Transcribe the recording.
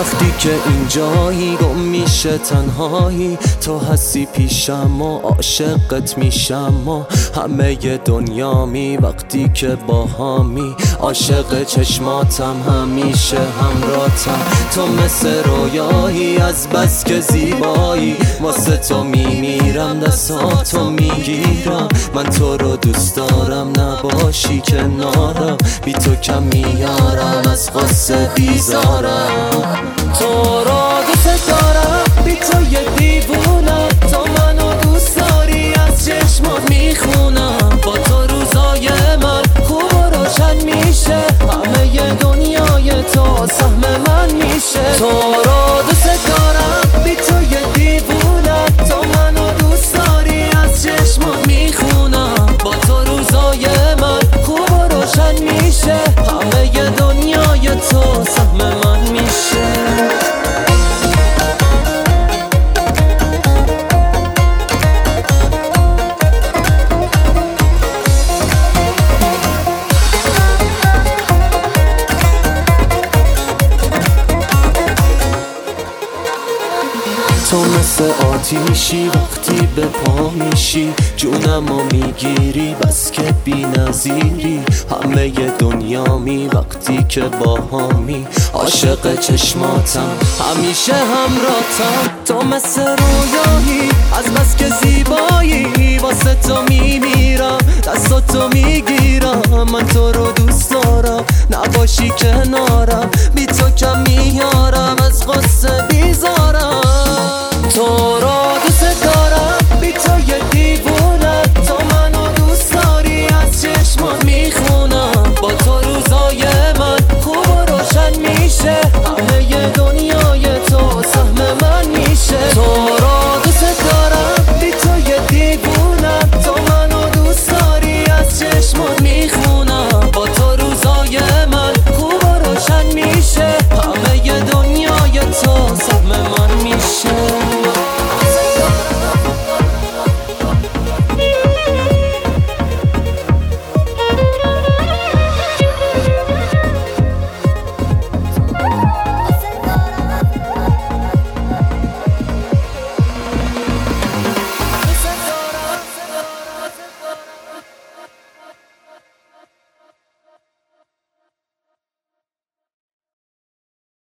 وقتی که اینجایی گم میشه تنهایی، تو هستی پیشم و عاشقت میشم و همه دنیامی. وقتی که باهامی عاشق چشماتم، همیشه همراهتم. تو مثل رویایی از بس که زیبایی، واسه تو میمیرم دستاتو میگیرم. من تو رو دوست دارم نباشی کنارم، بی تو کم میارم از قصه بیزارم. تو رو دوست دارم بی تو یه دیوونم، تو منو دوست داری از چشمات میخونم. با تو روزای من خوب و روشن میشه، همه دنیای تو سهم من میشه. تو رو دوست دارم بی تو یه دیوونم، تو منو دوست داری از چشمات میخونم. با تو روزای من خوب و روشن میشه، همه دنیای تو سهم من میشه. تو مثل آتیشی وقتی به پا میشی، جونمو میگیری بس که بی نظیری. همه دنیامی وقتی که باهامی، عاشق چشماتم همیشه همراهتم. تو مثل رویایی از بس که زیبایی، واسه تو میمیرم دستاتو میگیرم. من تو رو دوست دارم نباشی کنارم، بی تو کم میارم از قصه بیزارم.